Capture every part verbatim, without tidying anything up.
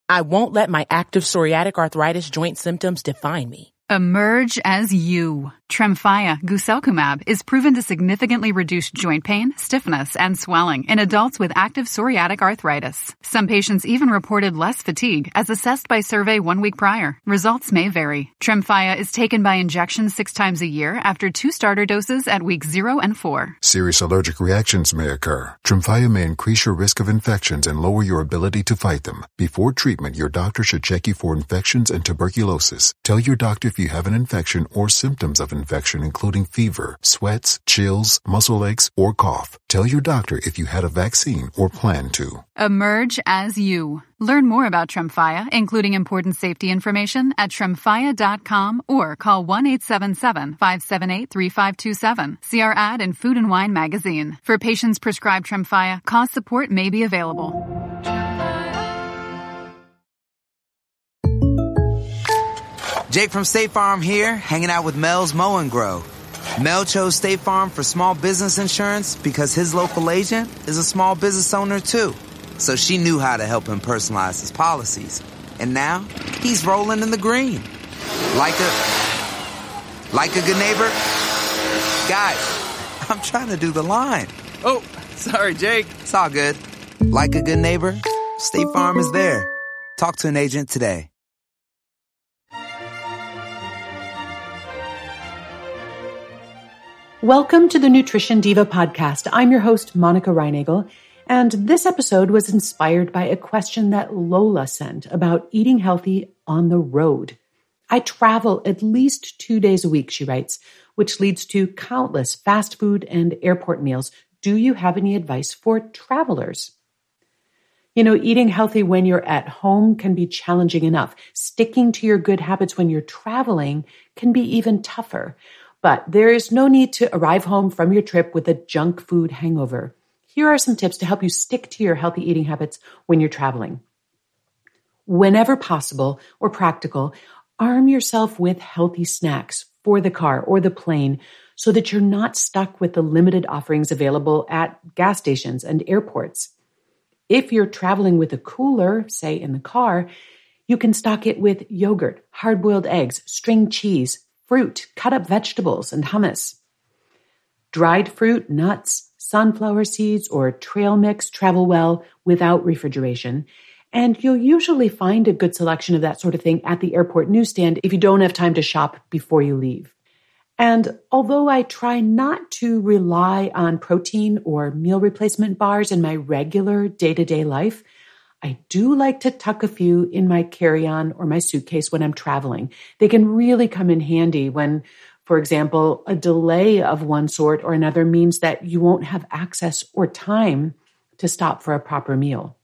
I won't let my active psoriatic arthritis joint symptoms define me. Emerge as you. Tremfya guselkumab is proven to significantly reduce joint pain, stiffness, and swelling in adults with active psoriatic arthritis. Some patients even reported less fatigue as assessed by survey one week prior. Results may vary. Tremfya is taken by injection six times a year after two starter doses at weeks zero and four. Serious allergic reactions may occur. Tremfya may increase your risk of infections and lower your ability to fight them. Before treatment, your doctor should check you for infections and tuberculosis. Tell your doctor if you have an infection or symptoms of infection, including fever, sweats, chills, muscle aches, or cough. Tell your doctor if you had a vaccine or plan to. Emerge as you. Learn more about Tremfya, including important safety information, at tremfya dot com or call one eight seven seven, five seven eight, three five two seven. See our ad in Food and Wine magazine. For patients prescribed Tremfya, cost support may be available. Jake from State Farm here, hanging out with Mel's Mow and Grow. Mel chose State Farm for small business insurance because his local agent is a small business owner too. So she knew how to help him personalize his policies. And now, he's rolling in the green. Like a... Like a good neighbor? Guys, I'm trying to do the line. Oh, sorry, Jake. It's all good. Like a good neighbor, State Farm is there. Talk to an agent today. Welcome to the Nutrition Diva podcast. I'm your host, Monica Reinagel, and this episode was inspired by a question that Lola sent about eating healthy on the road. I travel at least two days a week, she writes, which leads to countless fast food and airport meals. Do you have any advice for travelers? You know, eating healthy when you're at home can be challenging enough. Sticking to your good habits when you're traveling can be even tougher. But there is no need to arrive home from your trip with a junk food hangover. Here are some tips to help you stick to your healthy eating habits when you're traveling. Whenever possible or practical, arm yourself with healthy snacks for the car or the plane so that you're not stuck with the limited offerings available at gas stations and airports. If you're traveling with a cooler, say in the car, you can stock it with yogurt, hard-boiled eggs, string cheese, fruit, cut-up vegetables, and hummus. Dried fruit, nuts, sunflower seeds, or trail mix travel well without refrigeration, and you'll usually find a good selection of that sort of thing at the airport newsstand if you don't have time to shop before you leave. And although I try not to rely on protein or meal replacement bars in my regular day-to-day life, I do like to tuck a few in my carry-on or my suitcase when I'm traveling. They can really come in handy when, for example, a delay of one sort or another means that you won't have access or time to stop for a proper meal.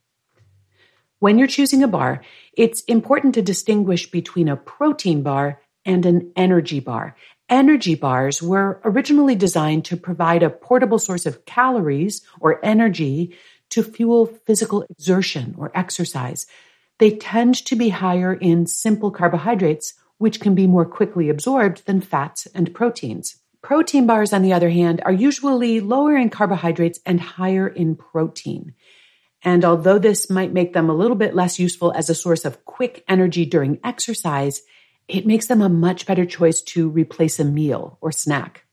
When you're choosing a bar, it's important to distinguish between a protein bar and an energy bar. Energy bars were originally designed to provide a portable source of calories or energy to fuel physical exertion or exercise. They tend to be higher in simple carbohydrates, which can be more quickly absorbed than fats and proteins. Protein bars, on the other hand, are usually lower in carbohydrates and higher in protein. And although this might make them a little bit less useful as a source of quick energy during exercise, it makes them a much better choice to replace a meal or snack.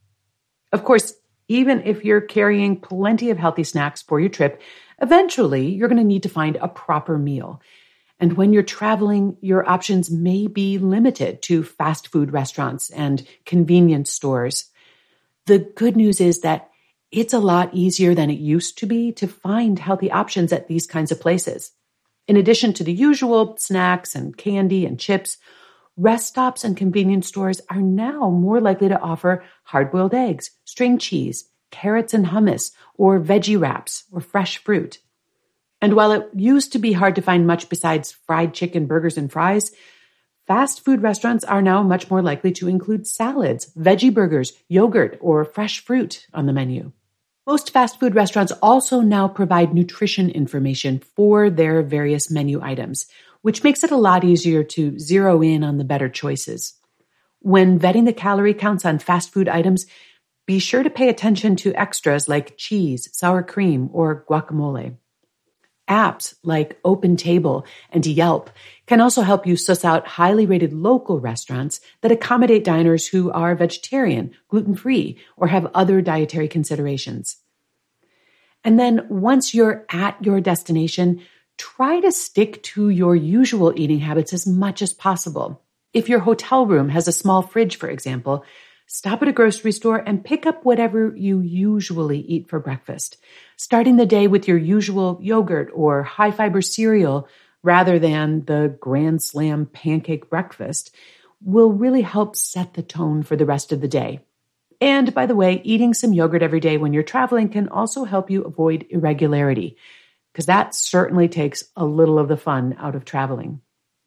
Of course, even if you're carrying plenty of healthy snacks for your trip, eventually you're going to need to find a proper meal. And when you're traveling, your options may be limited to fast food restaurants and convenience stores. The good news is that it's a lot easier than it used to be to find healthy options at these kinds of places. In addition to the usual snacks and candy and chips, rest stops and convenience stores are now more likely to offer hard-boiled eggs, string cheese, carrots and hummus, or veggie wraps, or fresh fruit. And while it used to be hard to find much besides fried chicken, burgers, and fries, fast food restaurants are now much more likely to include salads, veggie burgers, yogurt, or fresh fruit on the menu. Most fast food restaurants also now provide nutrition information for their various menu items, which makes it a lot easier to zero in on the better choices. When vetting the calorie counts on fast food items, be sure to pay attention to extras like cheese, sour cream, or guacamole. Apps like OpenTable and Yelp can also help you suss out highly rated local restaurants that accommodate diners who are vegetarian, gluten-free, or have other dietary considerations. And then once you're at your destination, try to stick to your usual eating habits as much as possible. If your hotel room has a small fridge, for example, stop at a grocery store and pick up whatever you usually eat for breakfast. Starting the day with your usual yogurt or high-fiber cereal rather than the Grand Slam pancake breakfast will really help set the tone for the rest of the day. And by the way, eating some yogurt every day when you're traveling can also help you avoid irregularity, because that certainly takes a little of the fun out of traveling.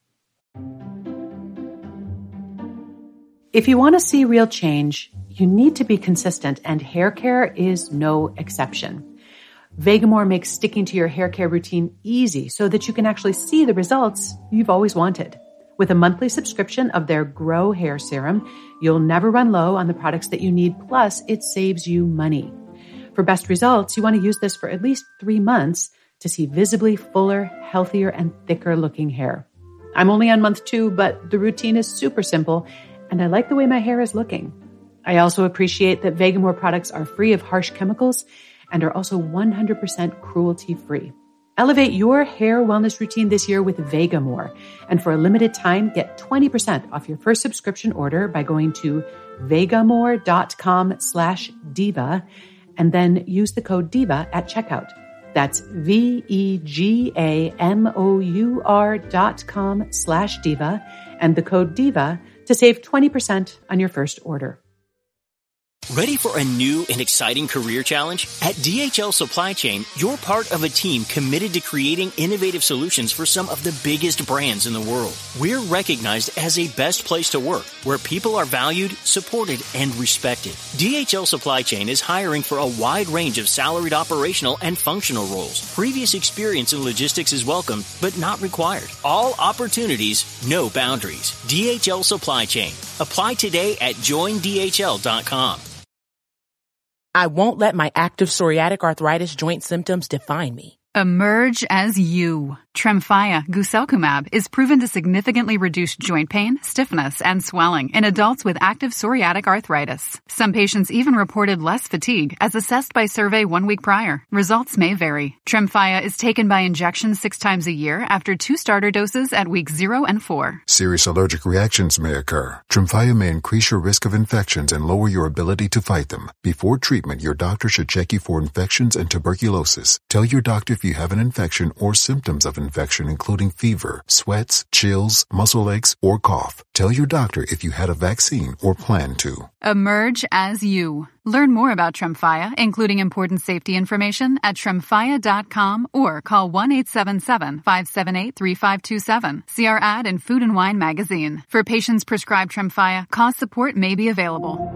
If you want to see real change, you need to be consistent, and hair care is no exception. Vegamour makes sticking to your hair care routine easy so that you can actually see the results you've always wanted. With a monthly subscription of their Grow Hair Serum, you'll never run low on the products that you need, plus it saves you money. For best results, you want to use this for at least three months to see visibly fuller, healthier, and thicker looking hair. I'm only on month two, but the routine is super simple, and I like the way my hair is looking. I also appreciate that Vegamour products are free of harsh chemicals and are also one hundred percent cruelty-free. Elevate your hair wellness routine this year with Vegamour. And for a limited time, get twenty percent off your first subscription order by going to vegamour.com slash diva and then use the code DIVA at checkout. That's V-E-G-A-M-O-U-R dot com slash diva and the code DIVA to save twenty percent on your first order. Ready for a new and exciting career challenge? At D H L Supply Chain, you're part of a team committed to creating innovative solutions for some of the biggest brands in the world. We're recognized as a best place to work, where people are valued, supported, and respected. D H L Supply Chain is hiring for a wide range of salaried operational and functional roles. Previous experience in logistics is welcome, but not required. All opportunities, no boundaries. D H L Supply Chain. Apply today at join D H L dot com. I won't let my active psoriatic arthritis joint symptoms define me. Emerge as you. Tremfya guselkumab is proven to significantly reduce joint pain, stiffness, and swelling in adults with active psoriatic arthritis. Some patients even reported less fatigue as assessed by survey one week prior. Results may vary. Tremfya is taken by injection six times a year after two starter doses at weeks zero and four. Serious allergic reactions may occur. Tremfya may increase your risk of infections and lower your ability to fight them. Before treatment, your doctor should check you for infections and tuberculosis. Tell your doctor if you have an infection or symptoms of infection, including fever, sweats, chills, muscle aches, or cough. Tell your doctor if you had a vaccine or plan to. Emerge as you. Learn more about Tremfya, including important safety information, at tremfya dot com or call one eight seven seven, five seven eight, three five two seven. See our ad in Food and Wine magazine. For patients prescribed Tremfya, cost support may be available.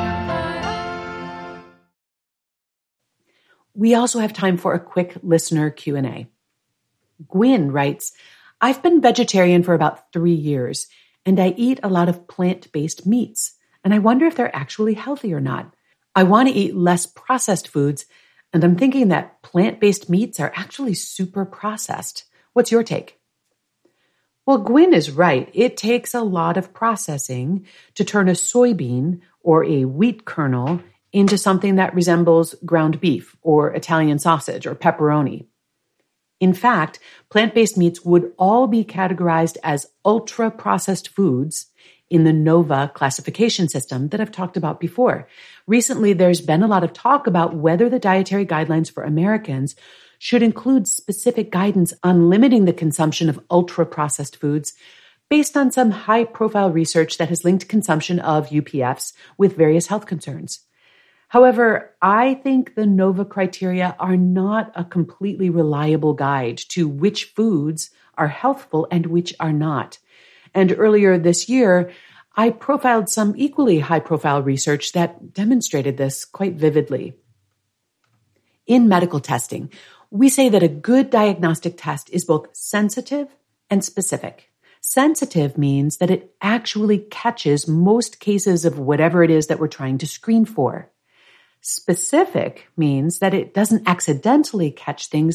We also have time for a quick listener Q and A. Gwyn writes, I've been vegetarian for about three years, and I eat a lot of plant-based meats, and I wonder if they're actually healthy or not. I want to eat less processed foods, and I'm thinking that plant-based meats are actually super processed. What's your take? Well, Gwyn is right. It takes a lot of processing to turn a soybean or a wheat kernel into something that resembles ground beef or Italian sausage or pepperoni. In fact, plant-based meats would all be categorized as ultra-processed foods in the NOVA classification system that I've talked about before. Recently, there's been a lot of talk about whether the dietary guidelines for Americans should include specific guidance on limiting the consumption of ultra-processed foods based on some high-profile research that has linked consumption of U P Fs with various health concerns. However, I think the NOVA criteria are not a completely reliable guide to which foods are healthful and which are not. And earlier this year, I profiled some equally high-profile research that demonstrated this quite vividly. In medical testing, we say that a good diagnostic test is both sensitive and specific. Sensitive means that it actually catches most cases of whatever it is that we're trying to screen for. Specific means that it doesn't accidentally catch things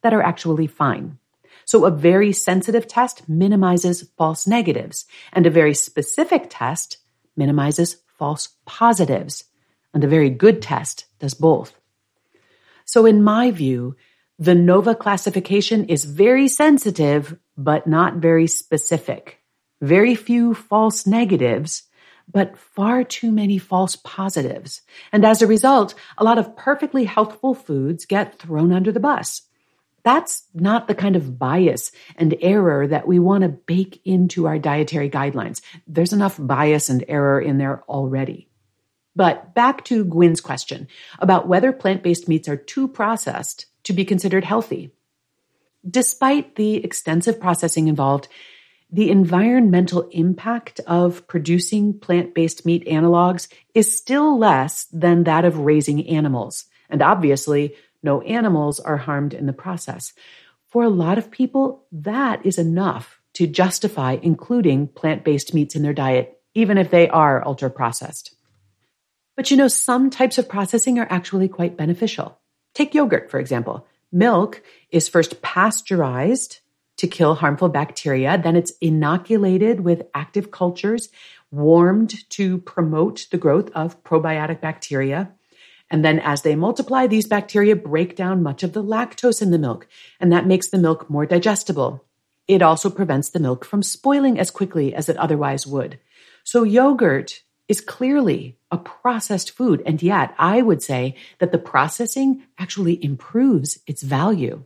that are actually fine. So a very sensitive test minimizes false negatives, and a very specific test minimizes false positives, and a very good test does both. So in my view, the NOVA classification is very sensitive, but not very specific. Very few false negatives, but far too many false positives. And as a result, a lot of perfectly healthful foods get thrown under the bus. That's not the kind of bias and error that we want to bake into our dietary guidelines. There's enough bias and error in there already. But back to Gwyn's question about whether plant-based meats are too processed to be considered healthy. Despite the extensive processing involved, the environmental impact of producing plant-based meat analogs is still less than that of raising animals. And obviously, no animals are harmed in the process. For a lot of people, that is enough to justify including plant-based meats in their diet, even if they are ultra-processed. But you know, some types of processing are actually quite beneficial. Take yogurt, for example. Milk is first pasteurized to kill harmful bacteria. Then it's inoculated with active cultures, warmed to promote the growth of probiotic bacteria. And then as they multiply, these bacteria break down much of the lactose in the milk, and that makes the milk more digestible. It also prevents the milk from spoiling as quickly as it otherwise would. So yogurt is clearly a processed food, and yet I would say that the processing actually improves its value.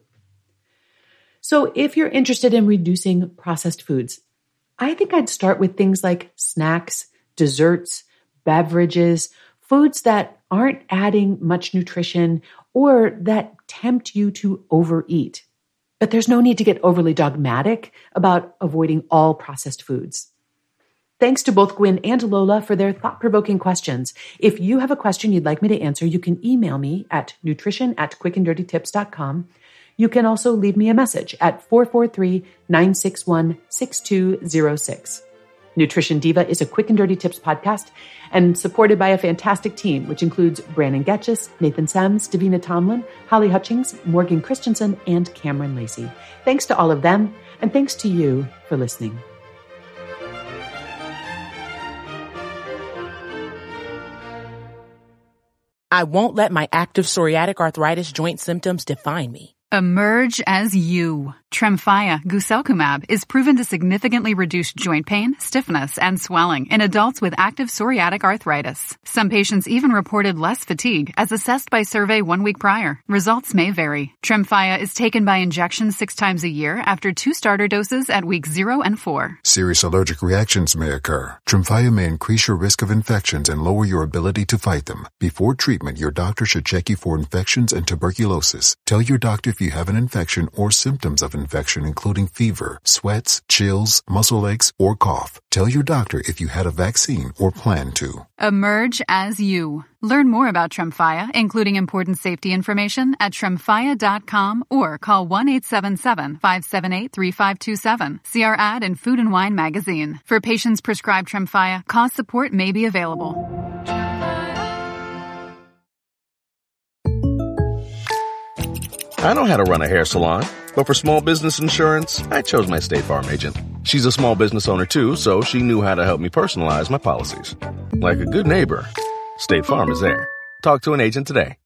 So if you're interested in reducing processed foods, I think I'd start with things like snacks, desserts, beverages, foods that aren't adding much nutrition or that tempt you to overeat. But there's no need to get overly dogmatic about avoiding all processed foods. Thanks to both Gwyn and Lola for their thought-provoking questions. If you have a question you'd like me to answer, you can email me at nutrition at quick and dirty tips dot com. You can also leave me a message at four four three, nine six one, six two zero six. Nutrition Diva is a Quick and Dirty Tips podcast and supported by a fantastic team, which includes Brandon Getchis, Nathan Sams, Davina Tomlin, Holly Hutchings, Morgan Christensen, and Cameron Lacey. Thanks to all of them, and thanks to you for listening. I won't let my active psoriatic arthritis joint symptoms define me. Emerge as you. Tremfya guselkumab is proven to significantly reduce joint pain, stiffness, and swelling in adults with active psoriatic arthritis. Some patients even reported less fatigue as assessed by survey one week prior. Results may vary. Tremfya is taken by injection six times a year after two starter doses at weeks zero and four. Serious allergic reactions may occur. Tremfya may increase your risk of infections and lower your ability to fight them. Before treatment, your doctor should check you for infections and tuberculosis. Tell your doctor if you have an infection or symptoms of infection, including fever, sweats, chills, muscle aches, or cough. Tell your doctor if you had a vaccine or plan to. Emerge as you. Learn more about Tremfya, including important safety information, at tremfya dot com or call one eight seven seven, five seven eight, three five two seven. See our ad in Food and Wine magazine. For patients prescribed Tremfya, cost support may be available. I know how to run a hair salon, but for small business insurance, I chose my State Farm agent. She's a small business owner too, so she knew how to help me personalize my policies. Like a good neighbor, State Farm is there. Talk to an agent today.